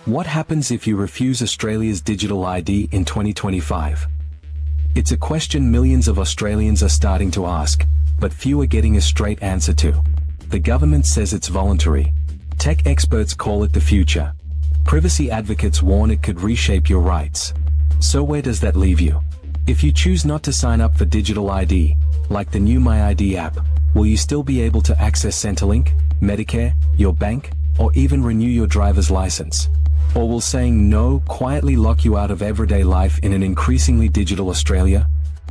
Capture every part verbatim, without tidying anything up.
What happens if you refuse Australia's digital I D in twenty twenty-five? It's a question millions of Australians are starting to ask, but few are getting a straight answer to. The government says it's voluntary. Tech experts call it the future. Privacy advocates warn it could reshape your rights. So where does that leave you? If you choose not to sign up for digital I D, like the new My I D app, will you still be able to access Centrelink, Medicare, your bank, or even renew your driver's license? Or will saying no quietly lock you out of everyday life in an increasingly digital Australia?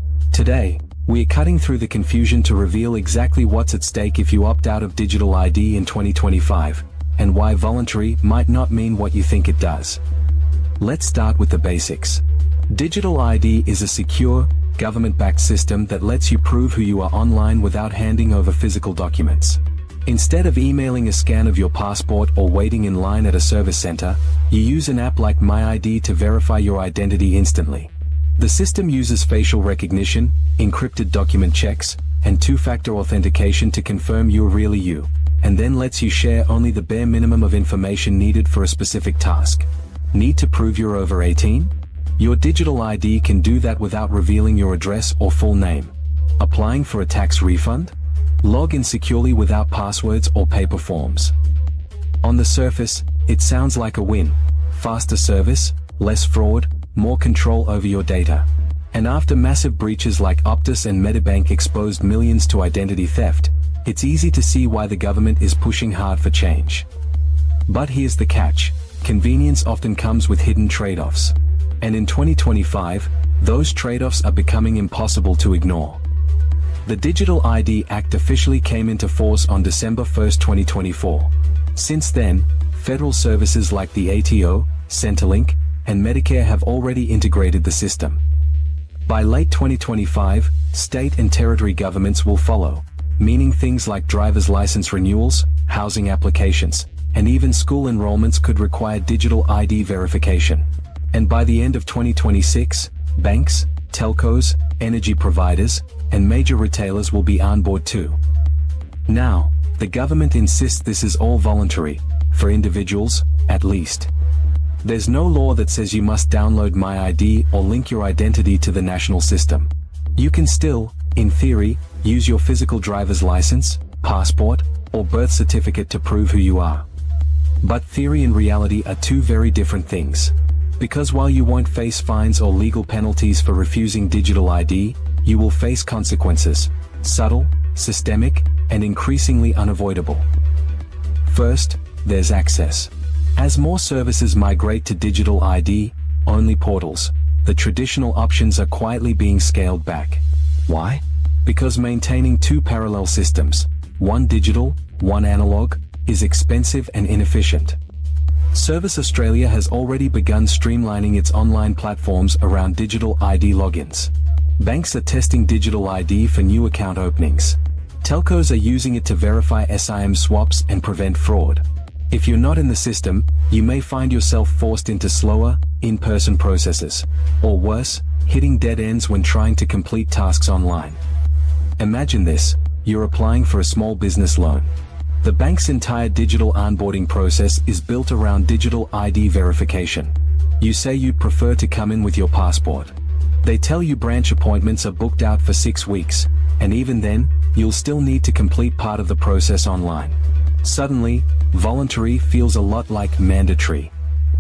Today, we are cutting through the confusion to reveal exactly what's at stake if you opt out of digital I D in twenty twenty-five, and why voluntary might not mean what you think it does. Let's start with the basics. Digital I D is a secure, government-backed system that lets you prove who you are online without handing over physical documents. Instead of emailing a scan of your passport or waiting in line at a service center, you use an app like My I D to verify your identity instantly. The system uses facial recognition, encrypted document checks, and two-factor authentication to confirm you're really you, and then lets you share only the bare minimum of information needed for a specific task. Need to prove you're over eighteen? Your digital I D can do that without revealing your address or full name. Applying for a tax refund? Log in securely without passwords or paper forms. On the surface, it sounds like a win. Faster service, less fraud, more control over your data. And after massive breaches like Optus and Medibank exposed millions to identity theft, it's easy to see why the government is pushing hard for change. But here's the catch: convenience often comes with hidden trade-offs. And in twenty twenty-five, those trade-offs are becoming impossible to ignore. The Digital I D Act officially came into force on December first, twenty twenty-four. Since then, federal services like the A T O, Centrelink, and Medicare have already integrated the system. By late twenty twenty-five, state and territory governments will follow, meaning things like driver's license renewals, housing applications, and even school enrollments could require digital I D verification. And by the end of twenty twenty-six, banks, telcos, energy providers, and major retailers will be on board too. Now, the government insists this is all voluntary, for individuals, at least. There's no law that says you must download My I D or link your identity to the national system. You can still, in theory, use your physical driver's license, passport, or birth certificate to prove who you are. But theory and reality are two very different things. Because while you won't face fines or legal penalties for refusing digital I D, you will face consequences, subtle, systemic, and increasingly unavoidable. First, there's access. As more services migrate to digital I D-only portals, the traditional options are quietly being scaled back. Why? Because maintaining two parallel systems, one digital, one analog, is expensive and inefficient. Service Australia has already begun streamlining its online platforms around digital I D logins. Banks are testing digital I D for new account openings. Telcos are using it to verify SIM swaps and prevent fraud. If you're not in the system, you may find yourself forced into slower, in-person processes, or worse, hitting dead ends when trying to complete tasks online. Imagine this: you're applying for a small business loan. The bank's entire digital onboarding process is built around digital I D verification. You say you'd prefer to come in with your passport. They tell you branch appointments are booked out for six weeks, and even then, you'll still need to complete part of the process online. Suddenly, voluntary feels a lot like mandatory.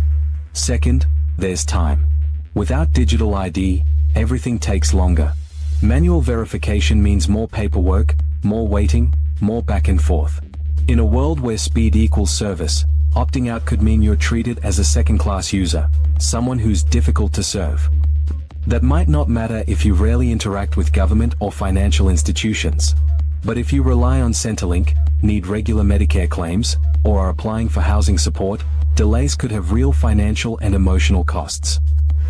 Second, there's time. Without digital I D, everything takes longer. Manual verification means more paperwork, more waiting, more back and forth. In a world where speed equals service, opting out could mean you're treated as a second-class user, someone who's difficult to serve. That might not matter if you rarely interact with government or financial institutions. But if you rely on Centrelink, need regular Medicare claims, or are applying for housing support, delays could have real financial and emotional costs.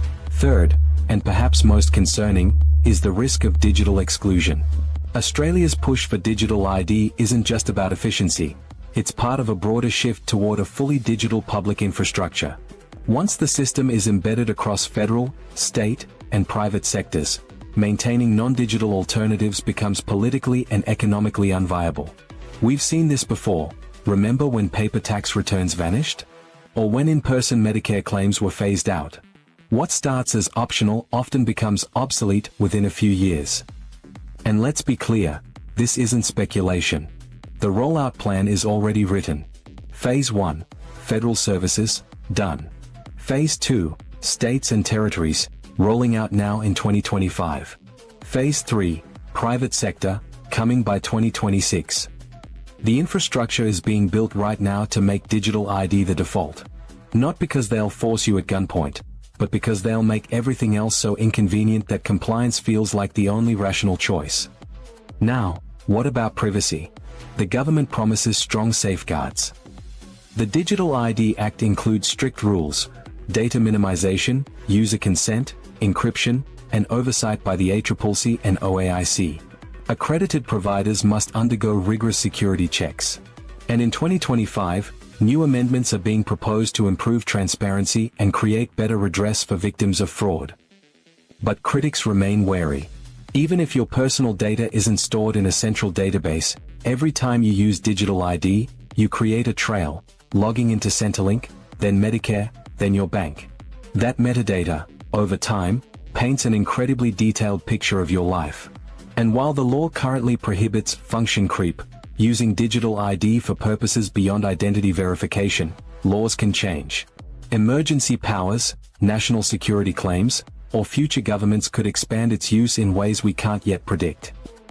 Third, and perhaps most concerning, is the risk of digital exclusion. Australia's push for digital I D isn't just about efficiency, it's part of a broader shift toward a fully digital public infrastructure. Once the system is embedded across federal, state, and private sectors, maintaining non-digital alternatives becomes politically and economically unviable. We've seen this before. Remember when paper tax returns vanished? Or when in-person Medicare claims were phased out. What starts as optional often becomes obsolete within a few years. And let's be clear, this isn't speculation. The rollout plan is already written. Phase one, Federal Services, done. Phase two, States and Territories, rolling out now in twenty twenty-five. Phase three, Private Sector, coming by twenty twenty-six. The infrastructure is being built right now to make digital I D the default. Not because they'll force you at gunpoint, but because they'll make everything else so inconvenient that compliance feels like the only rational choice. Now, what about privacy? The government promises strong safeguards. The Digital I D Act includes strict rules, data minimization, user consent, encryption, and oversight by the A C C C and O A I C. Accredited providers must undergo rigorous security checks. And in twenty twenty-five, new amendments are being proposed to improve transparency and create better redress for victims of fraud. But critics remain wary. Even if your personal data isn't stored in a central database, every time you use digital I D, you create a trail, logging into Centrelink, then Medicare, then your bank. That metadata, over time, paints an incredibly detailed picture of your life. And while the law currently prohibits function creep, using digital I D for purposes beyond identity verification, laws can change. Emergency powers, national security claims, or future governments could expand its use in ways we can't yet predict.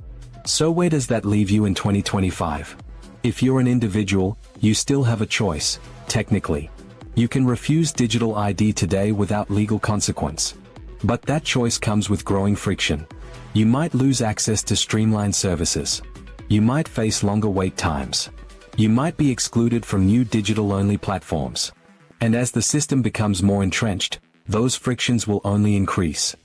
So where does that leave you in twenty twenty-five? If you're an individual, you still have a choice, technically. You can refuse digital I D today without legal consequence. But that choice comes with growing friction. You might lose access to streamlined services. You might face longer wait times. You might be excluded from new digital-only platforms. And as the system becomes more entrenched, those frictions will only increase.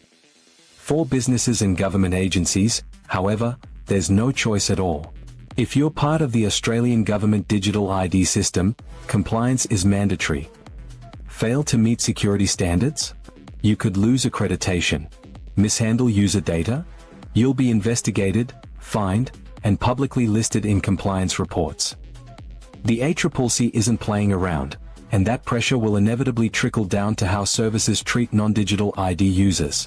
For businesses and government agencies, however, there's no choice at all. If you're part of the Australian government digital I D system, compliance is mandatory. Fail to meet security standards? You could lose accreditation. Mishandle user data? You'll be investigated, fined, and publicly listed in compliance reports. The A C C C isn't playing around, and that pressure will inevitably trickle down to how services treat non-digital I D users.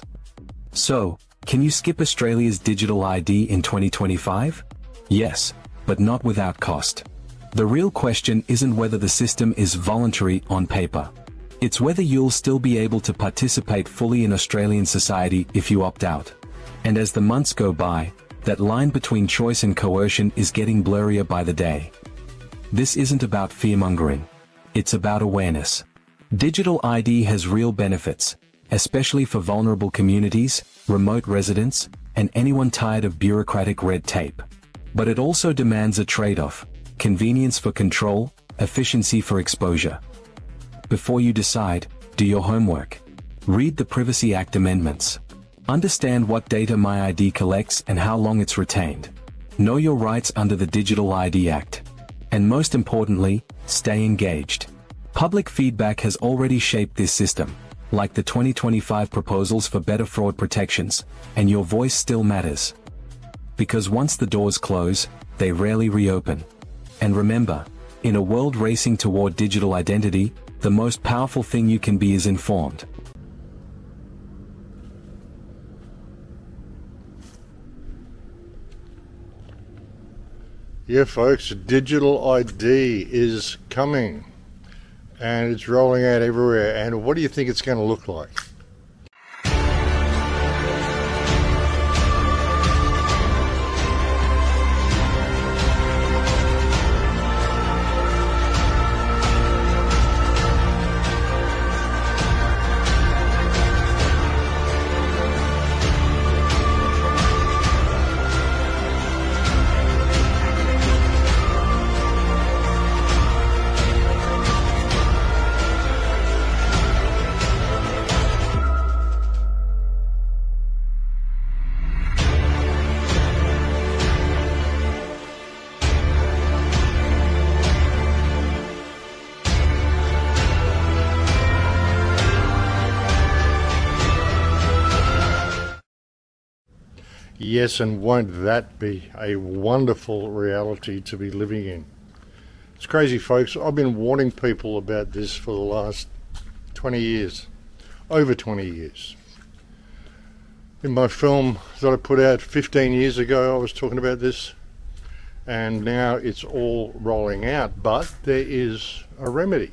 So, can you skip Australia's digital I D in twenty twenty-five? Yes, but not without cost. The real question isn't whether the system is voluntary on paper. It's whether you'll still be able to participate fully in Australian society if you opt out. And as the months go by, that line between choice and coercion is getting blurrier by the day. This isn't about fear-mongering. It's about awareness. Digital I D has real benefits, especially for vulnerable communities, remote residents, and anyone tired of bureaucratic red tape. But it also demands a trade-off: convenience for control, efficiency for exposure. Before you decide, do your homework. Read the Privacy Act amendments. Understand what data My I D collects and how long it's retained. Know your rights under the Digital I D Act. And most importantly, stay engaged. Public feedback has already shaped this system, like the twenty twenty-five proposals for better fraud protections, and your voice still matters. Because once the doors close, they rarely reopen. And remember, in a world racing toward digital identity, the most powerful thing you can be is informed. Yeah, folks, digital I D is coming, and it's rolling out everywhere. And what do you think it's going to look like? Yes, and won't that be a wonderful reality to be living in? It's crazy, folks. I've been warning people about this for the last twenty years, over twenty years. In my film that I put out fifteen years ago, I was talking about this, and now it's all rolling out, but there is a remedy.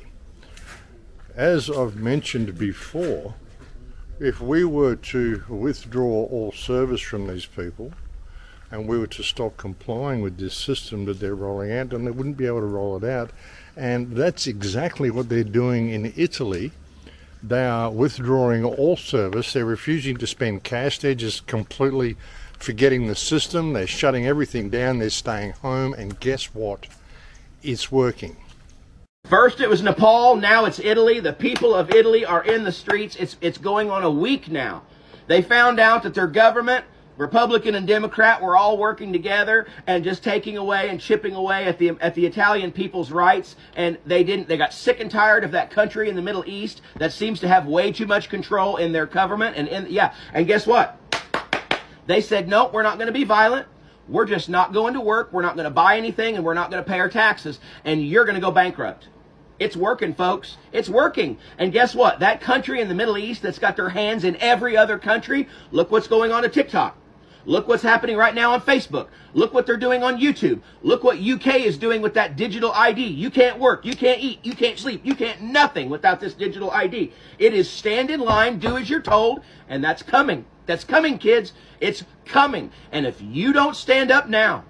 As I've mentioned before, if we were to withdraw all service from these people, and we were to stop complying with this system that they're rolling out, then they wouldn't be able to roll it out. And that's exactly what they're doing in Italy. They are withdrawing all service. They're refusing to spend cash. They're just completely forgetting the system. They're shutting everything down. They're staying home. And guess what? It's working. First it was Nepal, now it's Italy. The people of Italy are in the streets. It's, it's going on a week now. They found out that their government, Republican and Democrat, were all working together and just taking away and chipping away at the at the Italian people's rights, and they didn't. They got sick and tired of that country in the Middle East that seems to have way too much control in their government. And in, yeah, and guess what? They said, no, we're not going to be violent. We're just not going to work. We're not going to buy anything, and we're not going to pay our taxes. And you're going to go bankrupt. It's working, folks. It's working. And guess what? That country in the Middle East that's got their hands in every other country, look what's going on to TikTok. Look what's happening right now on Facebook. Look what they're doing on YouTube. Look what U K is doing with that digital I D. You can't work. You can't eat. You can't sleep. You can't nothing without this digital I D. It is stand in line, do as you're told, and that's coming. That's coming, kids. It's coming. And if you don't stand up now,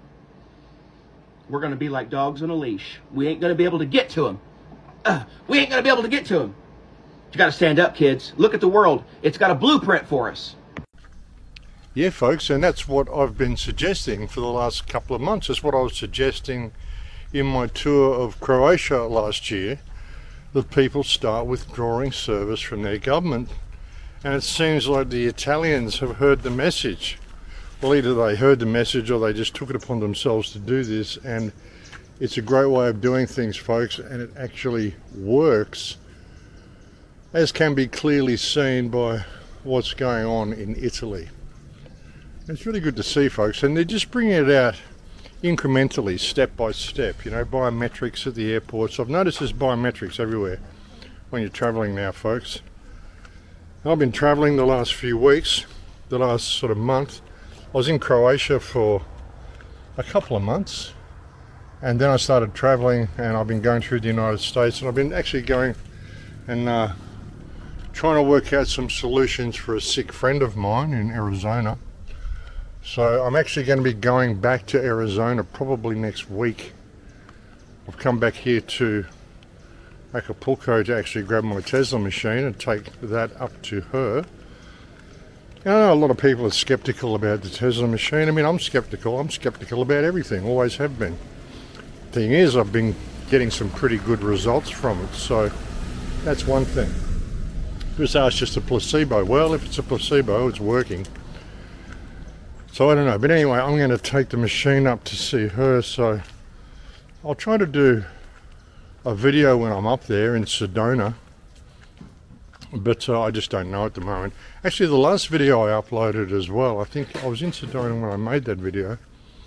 we're going to be like dogs on a leash. We ain't going to be able to get to them. Uh, we ain't going to be able to get to them. You got to stand up, kids. Look at the world. It's got a blueprint for us. Yeah, folks, and that's what I've been suggesting for the last couple of months. It's what I was suggesting in my tour of Croatia last year, that people start withdrawing service from their government. And it seems like the Italians have heard the message. Well, either they heard the message or they just took it upon themselves to do this. And it's a great way of doing things, folks, and it actually works, as can be clearly seen by what's going on in Italy. It's really good to see, folks, and they're just bringing it out incrementally, step by step. You know, biometrics at the airports. I've noticed there's biometrics everywhere when you're travelling now, folks. I've been travelling the last few weeks, the last sort of month. I was in Croatia for a couple of months, and then I started travelling, and I've been going through the United States, and I've been actually going and uh, trying to work out some solutions for a sick friend of mine in Arizona. So I'm actually going to be going back to Arizona probably next week. I've come back here to Acapulco to actually grab my Tesla machine and take that up to her. I know a lot of people are skeptical about the Tesla machine. I mean, I'm skeptical. I'm skeptical about everything, always have been. Thing is, I've been getting some pretty good results from it, so that's one thing. People say it's just a placebo. Well, if it's a placebo, it's working. So I don't know, but anyway, I'm going to take the machine up to see her, so I'll try to do a video when I'm up there in Sedona, but uh, I just don't know at the moment. Actually, the last video I uploaded as well, I think I was in Sedona when I made that video,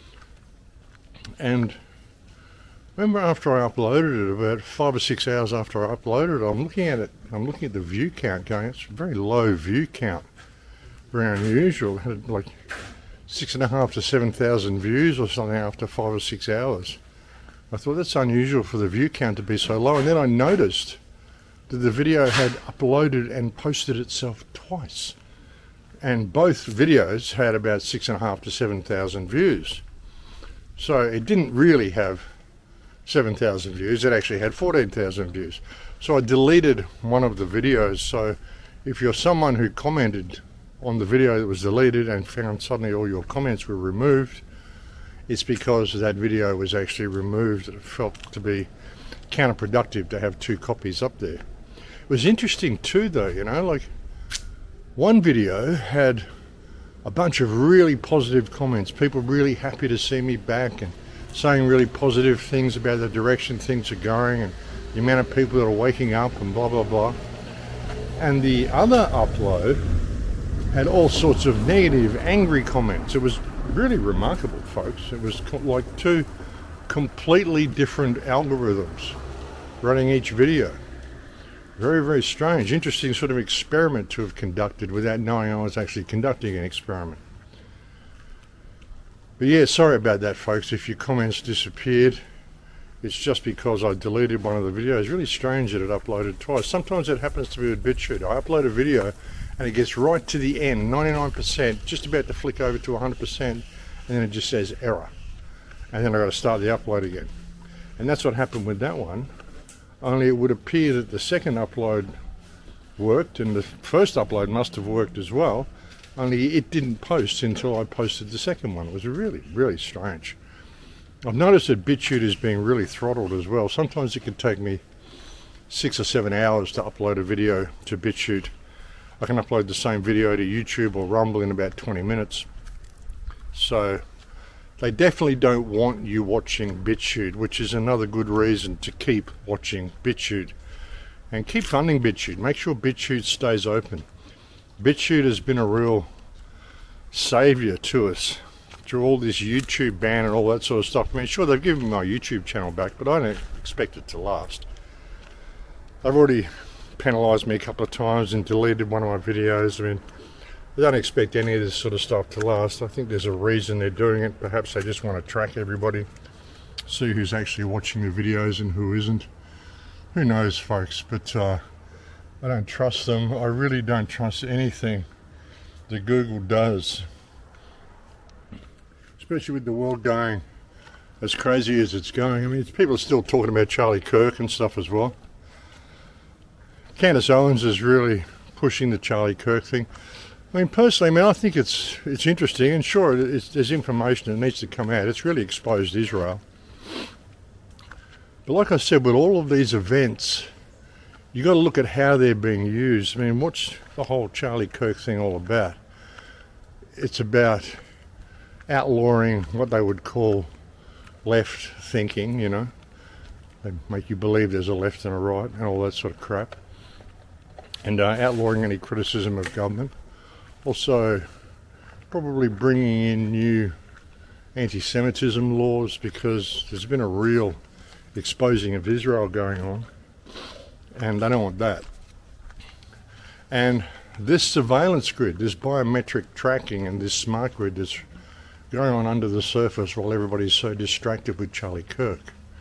and remember after I uploaded it, about five or six hours after I uploaded it, I'm looking at it, I'm looking at the view count going, it's a very low view count, very unusual. It had like six and a half to seven thousand views or something after five or six hours. I thought that's unusual for the view count to be so low, and then I noticed that the video had uploaded and posted itself twice, and both videos had about six and a half to seven thousand views. So it didn't really have seven thousand views, it actually had fourteen thousand views. So I deleted one of the videos. So if you're someone who commented on the video that was deleted and found suddenly all your comments were removed, it's because that video was actually removed. It felt to be counterproductive to have two copies up there. It was interesting too though, you know, like one video had a bunch of really positive comments, people really happy to see me back and saying really positive things about the direction things are going and the amount of people that are waking up and blah blah blah. And the other upload had all sorts of negative, angry comments. It was really remarkable, folks. It was like two completely different algorithms running each video. Very, very strange. Interesting sort of experiment to have conducted without knowing I was actually conducting an experiment. But yeah, sorry about that, folks. If your comments disappeared, it's just because I deleted one of the videos. Really strange that it uploaded twice. Sometimes it happens to be with BitChute. I upload a video and it gets right to the end, ninety-nine percent, just about to flick over to one hundred percent, and then it just says error. And then I've got to start the upload again. And that's what happened with that one. Only it would appear that the second upload worked, and the first upload must have worked as well, only it didn't post until I posted the second one. It was really, really strange. I've noticed that BitChute is being really throttled as well. Sometimes it can take me six or seven hours to upload a video to BitChute. I can upload the same video to YouTube or Rumble in about twenty minutes. So they definitely don't want you watching BitChute, which is another good reason to keep watching BitChute. And keep funding BitChute. Make sure BitChute stays open. BitChute has been a real saviour to us through all this YouTube ban and all that sort of stuff. I mean, sure, they've given my YouTube channel back, but I don't expect it to last. They've already penalised me a couple of times and deleted one of my videos. I mean, I don't expect any of this sort of stuff to last. I think there's a reason they're doing it. Perhaps they just want to track everybody, see who's actually watching the videos and who isn't. Who knows, folks? But uh, I don't trust them. I really don't trust anything that Google does, especially with the world going as crazy as it's going. I mean, people are still talking about Charlie Kirk and stuff as well. Candace Owens is really pushing the Charlie Kirk thing. I mean, personally, I mean, I think it's it's interesting, and sure, it's, there's information that needs to come out. It's really exposed Israel. But like I said, with all of these events, you got to look at how they're being used. I mean, what's the whole Charlie Kirk thing all about? It's about outlawing what they would call left thinking, you know. They make you believe there's a left and a right and all that sort of crap. And uh, outlawing any criticism of government. Also, probably bringing in new anti-Semitism laws, because there's been a real exposing of Israel going on, and they don't want that. And this surveillance grid, this biometric tracking and this smart grid that's going on under the surface while everybody's so distracted with Charlie Kirk.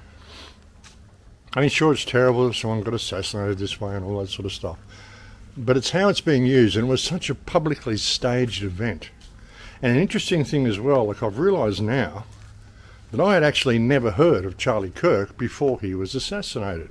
I mean, sure, it's terrible if someone got assassinated this way and all that sort of stuff. But it's how it's being used, and it was such a publicly staged event. And an interesting thing as well, like I've realised now, that I had actually never heard of Charlie Kirk before he was assassinated.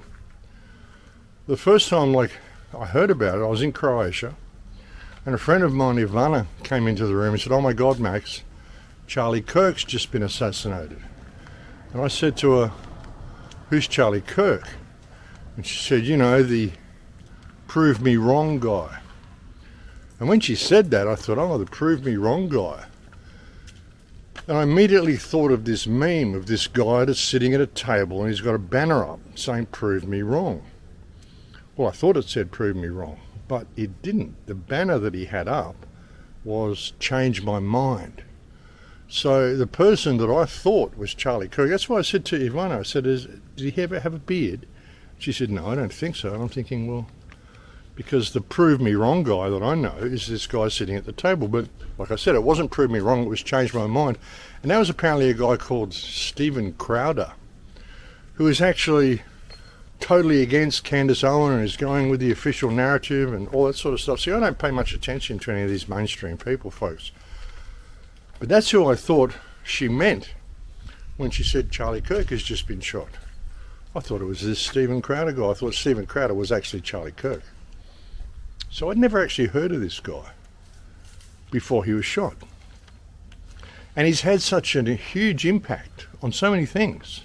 The first time, like, I heard about it, I was in Croatia, and a friend of mine, Ivana, came into the room and said, "Oh my God, Max, Charlie Kirk's just been assassinated." And I said to her, "Who's Charlie Kirk?" And she said, "You know, the prove me wrong guy." And when she said that, I thought, oh, the prove me wrong guy. And I immediately thought of this meme of this guy that's sitting at a table and he's got a banner up saying prove me wrong. Well, I thought it said prove me wrong, but it didn't. The banner that he had up was change my mind. So the person that I thought was Charlie Kirk, that's why I said to Ivana, I said, Is, did he ever have a beard? She said, no, I don't think so. And I'm thinking, well, because the prove me wrong guy that I know is this guy sitting at the table. But like I said, it wasn't prove me wrong, it was change my mind. And that was apparently a guy called Stephen Crowder, who is actually totally against Candace Owen and is going with the official narrative and all that sort of stuff. See, I don't pay much attention to any of these mainstream people, folks. But that's who I thought she meant when she said Charlie Kirk has just been shot. I thought it was this Stephen Crowder guy. I thought Stephen Crowder was actually Charlie Kirk. So I'd never actually heard of this guy before he was shot. And he's had such a huge impact on so many things.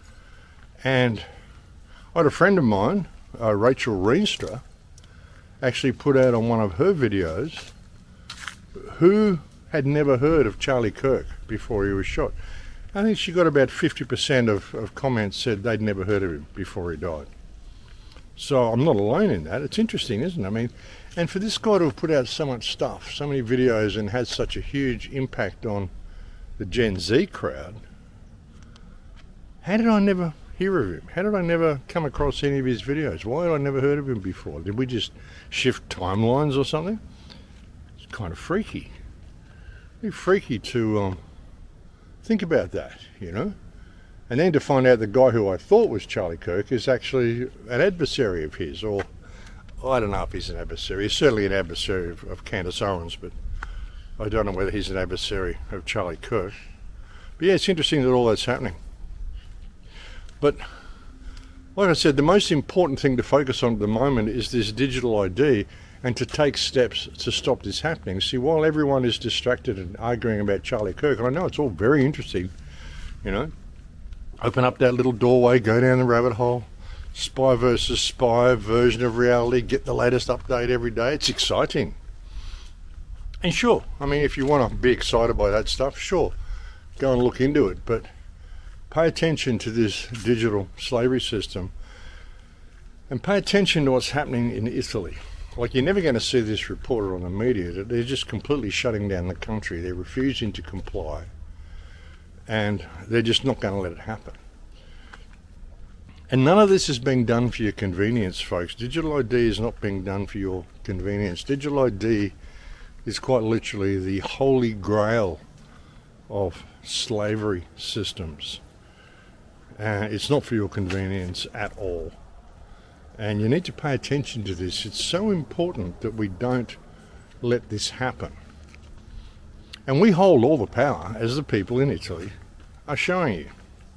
And I had a friend of mine, uh, Rachel Reenstra, actually put out on one of her videos who had never heard of Charlie Kirk before he was shot. I think she got about fifty percent of, of comments said they'd never heard of him before he died. So I'm not alone in that. It's interesting, isn't it? I mean, and for this guy to have put out so much stuff, so many videos, and had such a huge impact on the Gen Z crowd, how did I never hear of him? How did I never come across any of his videos? Why had I never heard of him before? Did we just shift timelines or something? It's kind of freaky. Pretty freaky to um, think about that, you know? And then to find out the guy who I thought was Charlie Kirk is actually an adversary of his, or I don't know if he's an adversary. He's certainly an adversary of, of Candace Owens, but I don't know whether he's an adversary of Charlie Kirk. But yeah, it's interesting that all that's happening. But like I said, the most important thing to focus on at the moment is this digital I D, and to take steps to stop this happening. See, while everyone is distracted and arguing about Charlie Kirk, and I know it's all very interesting, you know, open up that little doorway, go down the rabbit hole, spy versus spy version of reality, get the latest update every day. It's exciting. And sure, I mean, if you want to be excited by that stuff, sure, go and look into it. But pay attention to this digital slavery system, and pay attention to what's happening in Italy. Like, you're never going to see this reported on the media. They're just completely shutting down the country. They're refusing to comply. And they're just not going to let it happen. And none of this is being done for your convenience, folks. Digital I D is not being done for your convenience. Digital I D is quite literally the holy grail of slavery systems. Uh, it's not for your convenience at all. And you need to pay attention to this. It's so important that we don't let this happen. And we hold all the power, as the people in Italy are showing you.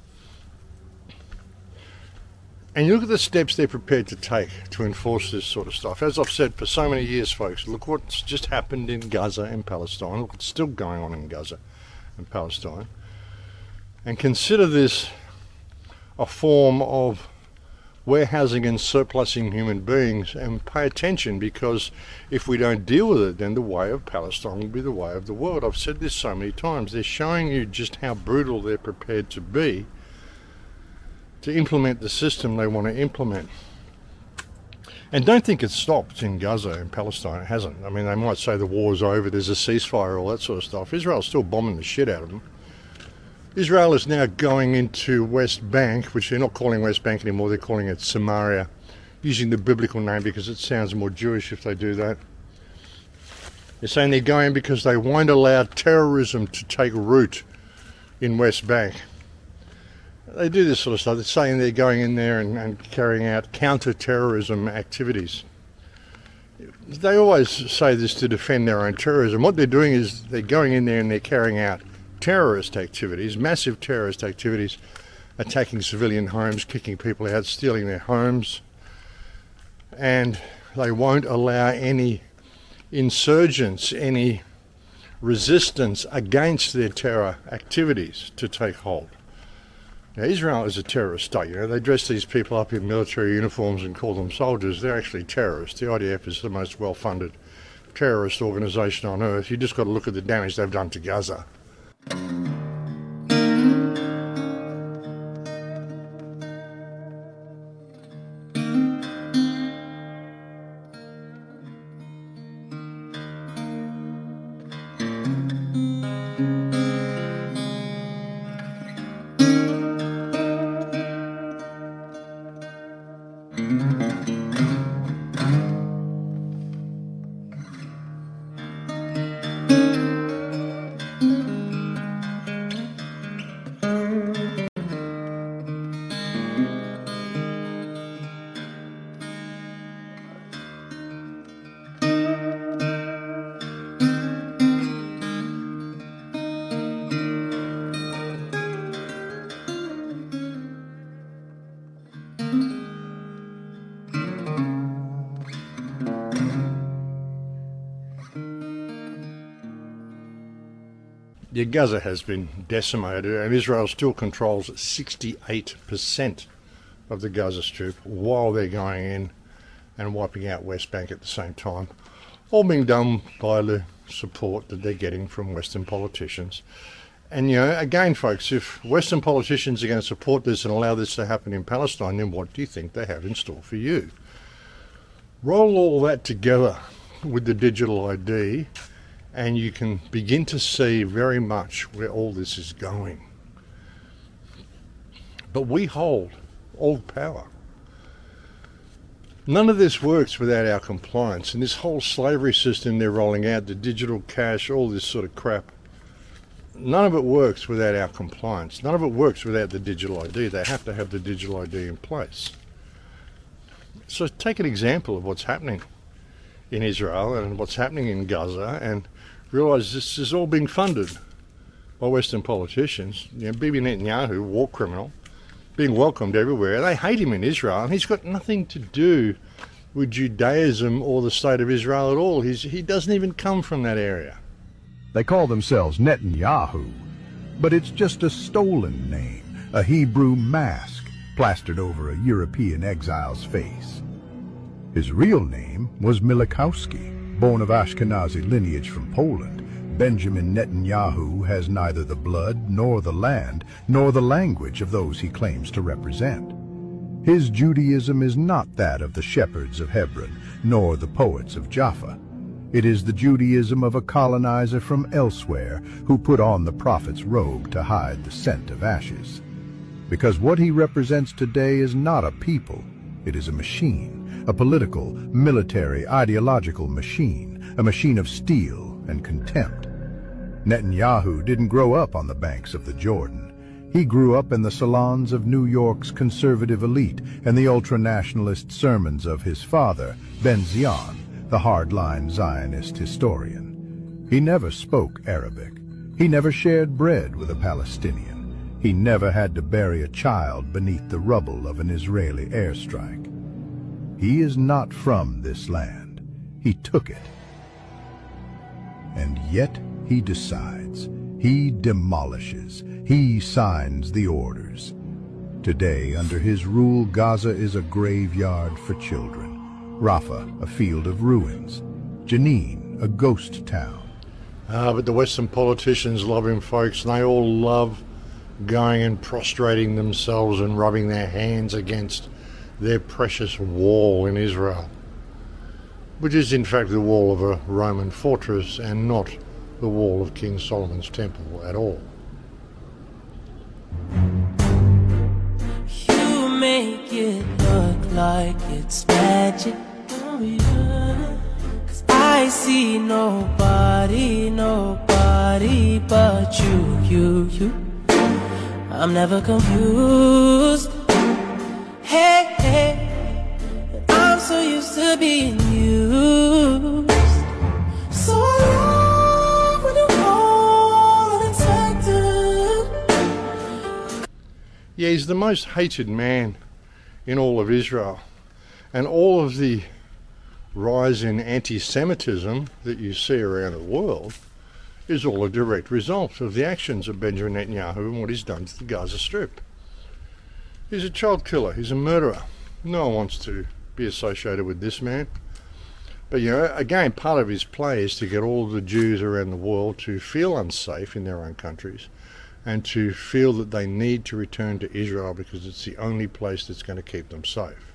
And you look at the steps they're prepared to take to enforce this sort of stuff. As I've said for so many years, folks, look what's just happened in Gaza and Palestine. Look what's still going on in Gaza and Palestine. And consider this a form of warehousing and surplusing human beings, and pay attention, because if we don't deal with it, then the way of Palestine will be the way of the world. I've said this so many times. They're showing you just how brutal they're prepared to be to implement the system they want to implement. And don't think it's stopped in Gaza and Palestine. It hasn't. I mean, they might say the war's over, there's a ceasefire, all that sort of stuff. Israel's still bombing the shit out of them. Israel is now going into West Bank, which they're not calling West Bank anymore, they're calling it Samaria, using the biblical name because it sounds more Jewish if they do that. They're saying they're going because they won't allow terrorism to take root in West Bank. They do this sort of stuff. They're saying they're going in there and, and carrying out counter-terrorism activities. They always say this to defend their own terrorism. What they're doing is they're going in there and they're carrying out terrorist activities, massive terrorist activities, attacking civilian homes, kicking people out, stealing their homes, and they won't allow any insurgents, any resistance against their terror activities to take hold. Now, Israel is a terrorist state. You know, they dress these people up in military uniforms and call them soldiers. They're actually terrorists. The I D F is the most well-funded terrorist organisation on earth. You just got to look at the damage they've done to Gaza. Yeah, Gaza has been decimated, and Israel still controls sixty-eight percent of the Gaza Strip while they're going in and wiping out West Bank at the same time. All being done by the support that they're getting from Western politicians. And, you know, again, folks, if Western politicians are going to support this and allow this to happen in Palestine, then what do you think they have in store for you? Roll all that together with the digital I D, and you can begin to see very much where all this is going. But we hold all power. None of this works without our compliance, and this whole slavery system they're rolling out, the digital cash, all this sort of crap, none of it works without our compliance. None of it works without the digital I D. They have to have the digital I D in place. So take an example of what's happening in Israel and what's happening in Gaza, and realise this is all being funded by Western politicians. You know, Bibi Netanyahu, war criminal, being welcomed everywhere. They hate him in Israel, and he's got nothing to do with Judaism or the state of Israel at all. He's, he doesn't even come from that area. They call themselves Netanyahu, but it's just a stolen name, a Hebrew mask plastered over a European exile's face. His real name was Milikowski, born of Ashkenazi lineage from Poland. Benjamin Netanyahu has neither the blood, nor the land, nor the language of those he claims to represent. His Judaism is not that of the shepherds of Hebron, nor the poets of Jaffa. It is the Judaism of a colonizer from elsewhere who put on the prophet's robe to hide the scent of ashes. Because what he represents today is not a people, it is a machine, a political, military, ideological machine, a machine of steel and contempt. Netanyahu didn't grow up on the banks of the Jordan. He grew up in the salons of New York's conservative elite and the ultra-nationalist sermons of his father, Ben Zion, the hardline Zionist historian. He never spoke Arabic. He never shared bread with a Palestinian. He never had to bury a child beneath the rubble of an Israeli airstrike. He is not from this land. He took it. And yet he decides, he demolishes, he signs the orders. Today, under his rule, Gaza is a graveyard for children, Rafah a field of ruins, Jenin a ghost town. Ah, but the Western politicians love him, folks, and they all love going and prostrating themselves and rubbing their hands against their precious wall in Israel, which is in fact the wall of a Roman fortress and not the wall of King Solomon's temple at all. You make it look like it's magic, oh yeah. 'Cause I see nobody, nobody but you, you, you. I'm never confused. Hey, hey, I'm so used to being used. So I love when you're all unexpected. Yeah, he's the most hated man in all of Israel. And all of the rise in anti-Semitism that you see around the world is all a direct result of the actions of Benjamin Netanyahu and what he's done to the Gaza Strip. He's a child killer. He's a murderer. No one wants to be associated with this man. But, you know, again, part of his play is to get all of the Jews around the world to feel unsafe in their own countries and to feel that they need to return to Israel because it's the only place that's going to keep them safe.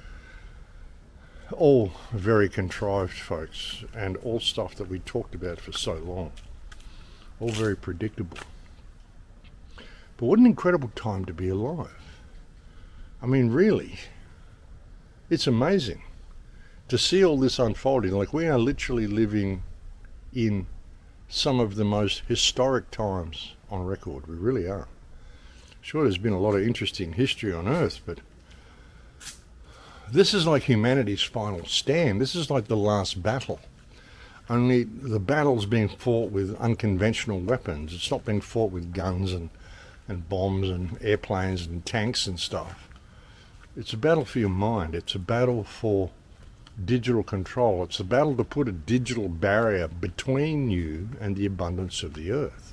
All very contrived, folks, and all stuff that we talked about for so long. All very predictable. But what an incredible time to be alive. I mean, really, it's amazing to see all this unfolding. Like, we are literally living in some of the most historic times on record. We really are. Sure, there's been a lot of interesting history on Earth, but this is like humanity's final stand. This is like the last battle. Only the battle's being fought with unconventional weapons. It's not being fought with guns and, and bombs and airplanes and tanks and stuff. It's a battle for your mind. It's a battle for digital control. It's a battle to put a digital barrier between you and the abundance of the earth.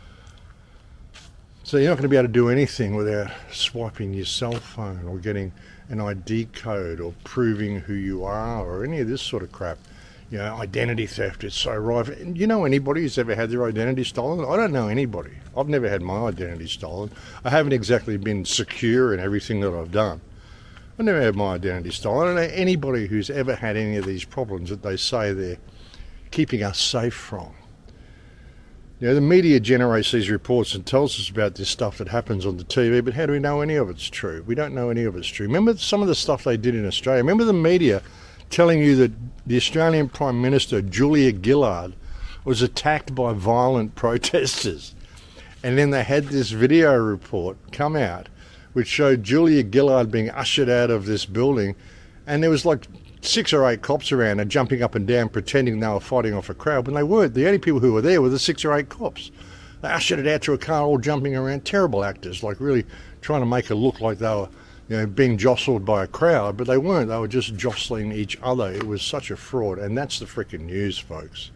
So you're not going to be able to do anything without swiping your cell phone or getting an I D code or proving who you are or any of this sort of crap. You know, identity theft is so rife. You know anybody who's ever had their identity stolen? I don't know anybody. I've never had my identity stolen. I haven't exactly been secure in everything that I've done. I've never had my identity stolen. I don't know anybody who's ever had any of these problems that they say they're keeping us safe from. You know, the media generates these reports and tells us about this stuff that happens on the T V, but how do we know any of it's true? We don't know any of it's true. Remember some of the stuff they did in Australia? Remember the media telling you that the Australian Prime Minister, Julia Gillard, was attacked by violent protesters. And then they had this video report come out which showed Julia Gillard being ushered out of this building, and there was like six or eight cops around and jumping up and down pretending they were fighting off a crowd when they weren't. The only people who were there were the six or eight cops. They ushered it out to a car all jumping around, terrible actors, like really trying to make it look like they were, you know, being jostled by a crowd, but they weren't. They were just jostling each other. It was such a fraud, and that's the frickin' news, folks.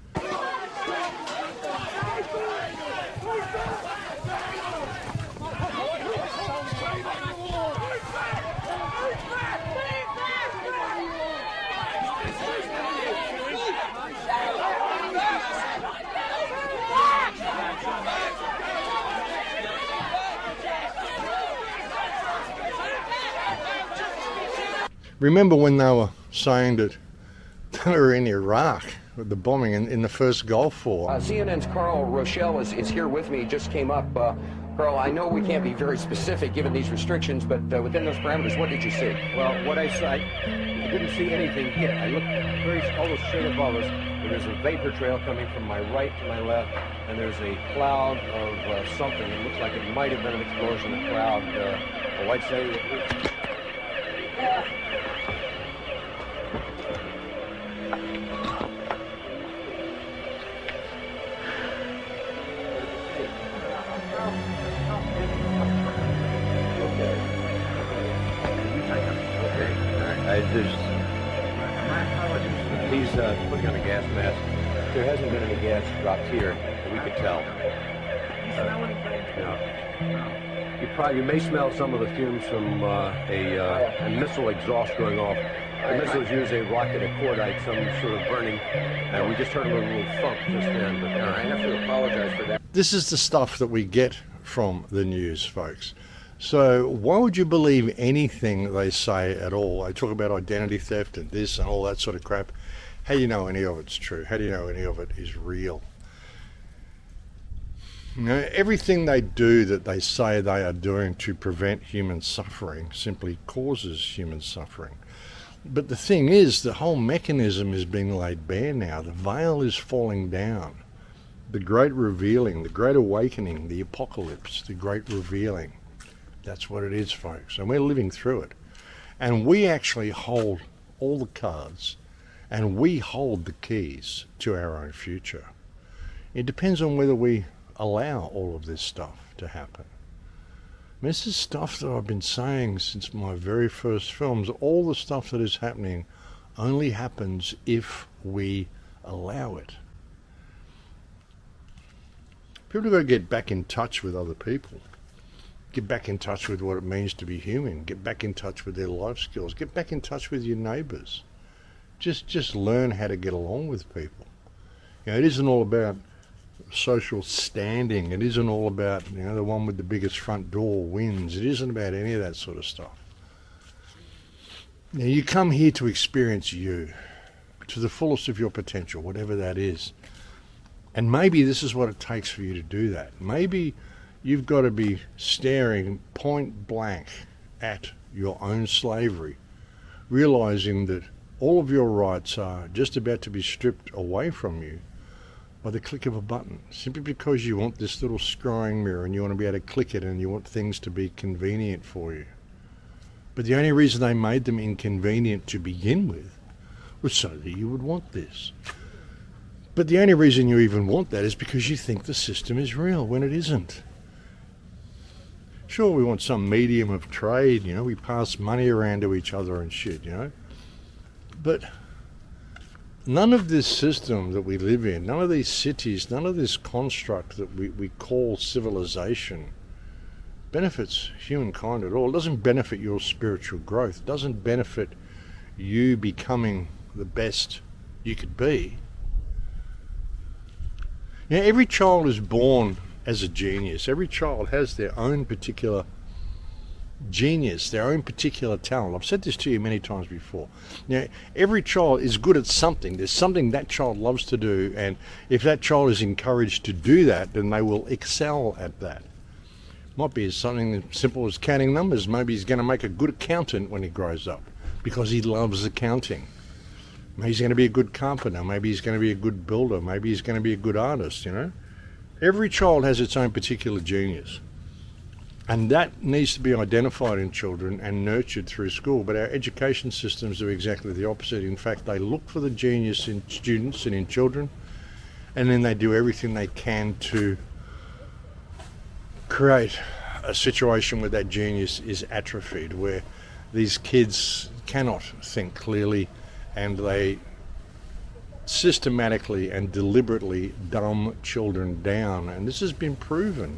Remember when they were saying that they were in Iraq with the bombing in, in the first Gulf War? Uh, C N N's Carl Rochelle is, is here with me. He just came up. Uh, Carl, I know we can't be very specific given these restrictions, but uh, within those parameters, what did you see? Well, what I saw, I didn't see anything hit. I looked very almost straight above us, and there's a vapor trail coming from my right to my left, and there's a cloud of uh, something. It looks like it might have been an explosion. A cloud. Uh, well, I'd say. I just, he's uh, putting on a gas mask. There hasn't been any gas dropped here that we could tell. Uh, no. You probably, you may smell some of the fumes from uh, a, uh, a missile exhaust going off. The missiles use a rocket, a cordite, some sort of burning. And we just heard a little, little thump just then. But uh, I have to apologize for that. This is the stuff that we get from the news, folks. So why would you believe anything they say at all? They talk about identity theft and this and all that sort of crap. How do you know any of it's true? How do you know any of it is real? You know, everything they do that they say they are doing to prevent human suffering simply causes human suffering. But the thing is, the whole mechanism is being laid bare now. The veil is falling down. The great revealing, the great awakening, the apocalypse, the great revealing. That's what it is, folks, and we're living through it. And we actually hold all the cards, and we hold the keys to our own future. It depends on whether we allow all of this stuff to happen. And this is stuff that I've been saying since my very first films. All the stuff that is happening only happens if we allow it. People have got to get back in touch with other people. Get back in touch with what it means to be human. Get back in touch with their life skills. Get back in touch with your neighbours. Just just learn how to get along with people. You know, it isn't all about social standing. It isn't all about, you know, the one with the biggest front door wins. It isn't about any of that sort of stuff. Now, you come here to experience you to the fullest of your potential, whatever that is. And maybe this is what it takes for you to do that. Maybe you've got to be staring point blank at your own slavery, realizing that all of your rights are just about to be stripped away from you by the click of a button, simply because you want this little scrying mirror and you want to be able to click it and you want things to be convenient for you. But the only reason they made them inconvenient to begin with was so that you would want this. But the only reason you even want that is because you think the system is real when it isn't. Sure, we want some medium of trade, you know, we pass money around to each other and shit, you know. But none of this system that we live in, none of these cities, none of this construct that we, we call civilization benefits humankind at all. It doesn't benefit your spiritual growth. It doesn't benefit you becoming the best you could be. You know, every child is born as a genius. Every child has their own particular genius, their own particular talent. I've said this to you many times before. Now, every child is good at something. There's something that child loves to do, and if that child is encouraged to do that, then they will excel at that. Might be something as simple as counting numbers. Maybe he's going to make a good accountant when he grows up because he loves accounting. Maybe he's going to be a good carpenter. Maybe he's going to be a good builder. Maybe he's going to be a good artist, you know. Every child has its own particular genius. And that needs to be identified in children and nurtured through school. But our education systems do exactly the opposite. In fact, they look for the genius in students and in children, and then they do everything they can to create a situation where that genius is atrophied, where these kids cannot think clearly, and they systematically and deliberately dumb children down. And this has been proven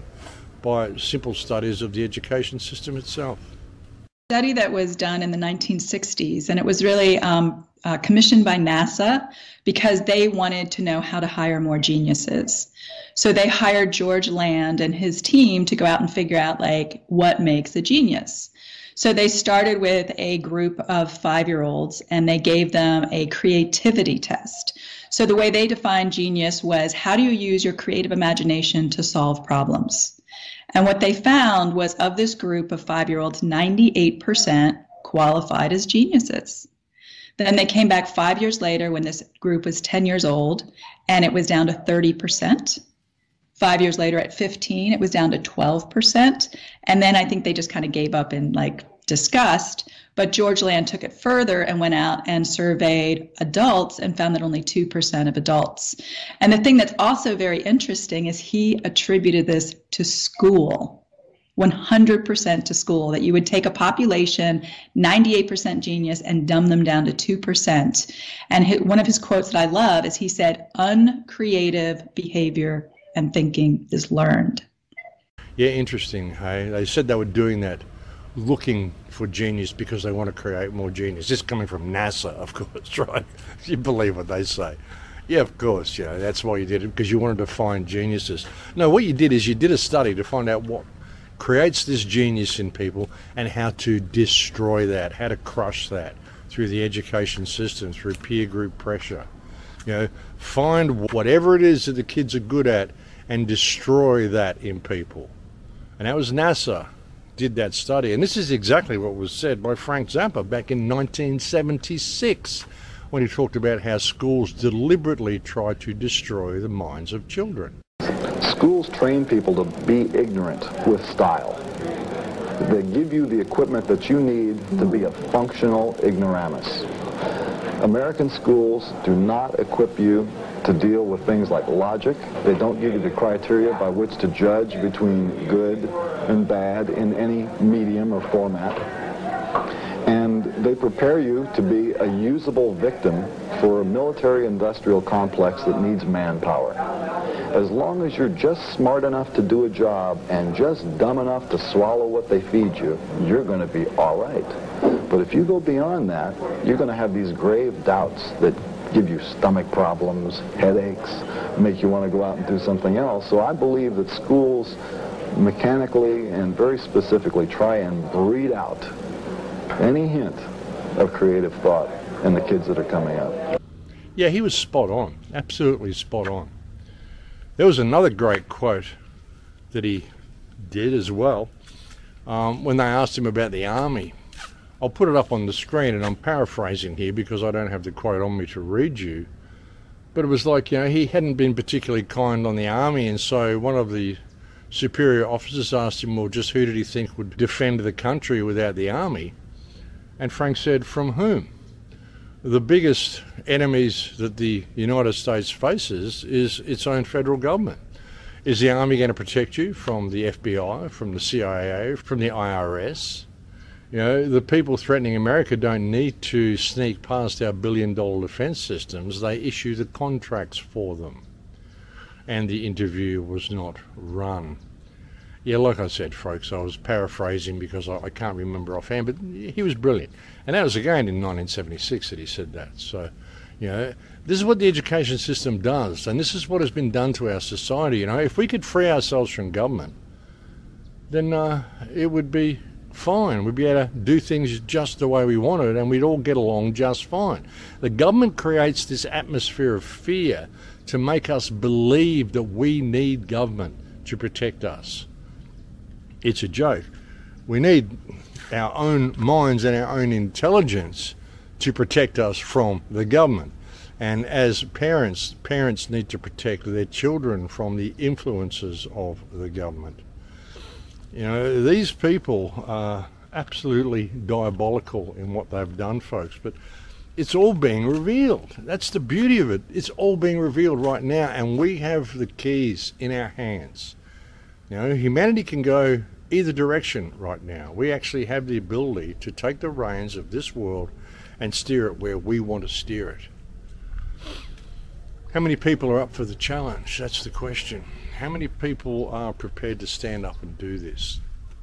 by simple studies of the education system itself. Study that was done in the nineteen sixties, and it was really um, uh, commissioned by NASA because they wanted to know how to hire more geniuses. So they hired George Land and his team to go out and figure out, like, what makes a genius. So they started with a group of five-year-olds, and they gave them a creativity test. So the way they defined genius was, how do you use your creative imagination to solve problems? And what they found was, of this group of five-year-olds, ninety-eight percent qualified as geniuses. Then they came back five years later when this group was ten years old, and it was down to thirty percent. Five years later at fifteen, it was down to twelve percent. And then I think they just kind of gave up in like disgust. But George Land took it further and went out and surveyed adults and found that only two percent of adults. And the thing that's also very interesting is he attributed this to school, one hundred percent to school, that you would take a population, ninety-eight percent genius, and dumb them down to two percent. And his, one of his quotes that I love is he said, uncreative behavior and thinking is learned. Yeah, interesting. Hey, they said they were doing that, looking for genius because they want to create more genius. This is coming from NASA, of course, right? You believe what they say. Yeah, of course, you know, that's why you did it, because you wanted to find geniuses. No, what you did is you did a study to find out what creates this genius in people and how to destroy that, how to crush that through the education system, through peer group pressure. You know, find whatever it is that the kids are good at and destroy that in people. And that was NASA did that study. And this is exactly what was said by Frank Zappa back in nineteen seventy-six when he talked about how schools deliberately try to destroy the minds of children. Schools train people to be ignorant with style. They give you the equipment that you need to be a functional ignoramus. American schools do not equip you to deal with things like logic. They don't give you the criteria by which to judge between good and bad in any medium or format. And they prepare you to be a usable victim for a military-industrial complex that needs manpower. As long as you're just smart enough to do a job and just dumb enough to swallow what they feed you, you're going to be all right. But if you go beyond that, you're going to have these grave doubts that give you stomach problems, headaches, make you want to go out and do something else. So I believe that schools mechanically and very specifically try and breed out any hint of creative thought in the kids that are coming up. Yeah, he was spot on, absolutely spot on. There was another great quote that he did as well um, when they asked him about the army. I'll put it up on the screen, and I'm paraphrasing here because I don't have the quote on me to read you. But it was like, you know, he hadn't been particularly kind on the army, and so one of the superior officers asked him, well, just who did he think would defend the country without the army? And Frank said, from whom? The biggest enemies that the United States faces is its own federal government. Is the army going to protect you from the F B I, from the C I A, from the I R S? You know, the people threatening America don't need to sneak past our billion-dollar defense systems. They issue the contracts for them. And the interview was not run. Yeah, like I said, folks, I was paraphrasing because I, I can't remember offhand, but he was brilliant. And that was again in nineteen seventy-six that he said that. So, you know, this is what the education system does, and this is what has been done to our society. You know, if we could free ourselves from government, then uh, it would be fine. We'd be able to do things just the way we wanted, and we'd all get along just fine. The government creates this atmosphere of fear to make us believe that we need government to protect us. It's a joke. We need our own minds and our own intelligence to protect us from the government. And as parents, parents need to protect their children from the influences of the government. You know, these people are absolutely diabolical in what they've done, folks, but it's all being revealed. That's the beauty of it. It's all being revealed right now, and we have the keys in our hands. You know, humanity can go either direction right now. We actually have the ability to take the reins of this world and steer it where we want to steer it. How many people are up for the challenge? That's the question. How many people are prepared to stand up and do this?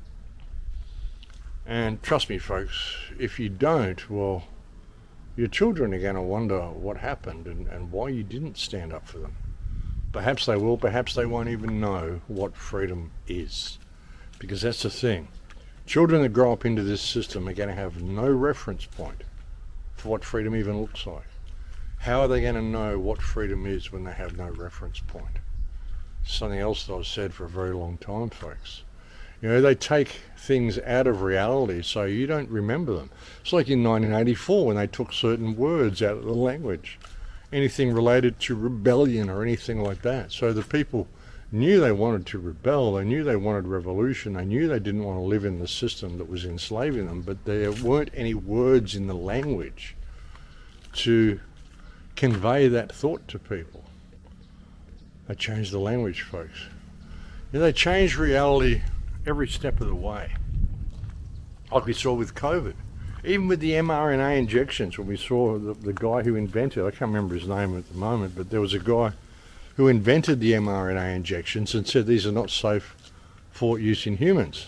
And trust me, folks, if you don't, well, your children are going to wonder what happened and, and why you didn't stand up for them. Perhaps they will, perhaps they won't even know what freedom is. Because that's the thing. Children that grow up into this system are going to have no reference point for what freedom even looks like. How are they going to know what freedom is when they have no reference point? Something else that I've said for a very long time, folks. You know, they take things out of reality so you don't remember them. It's like in nineteen eighty-four when they took certain words out of the language. Anything related to rebellion or anything like that. So the people knew they wanted to rebel, they knew they wanted revolution, they knew they didn't want to live in the system that was enslaving them, but there weren't any words in the language to convey that thought to people. They changed the language, folks. You know, they changed reality every step of the way. Like we saw with COVID. Even with the mRNA injections, when we saw the, the guy who invented, I can't remember his name at the moment, but there was a guy who invented the mRNA injections and said these are not safe for use in humans.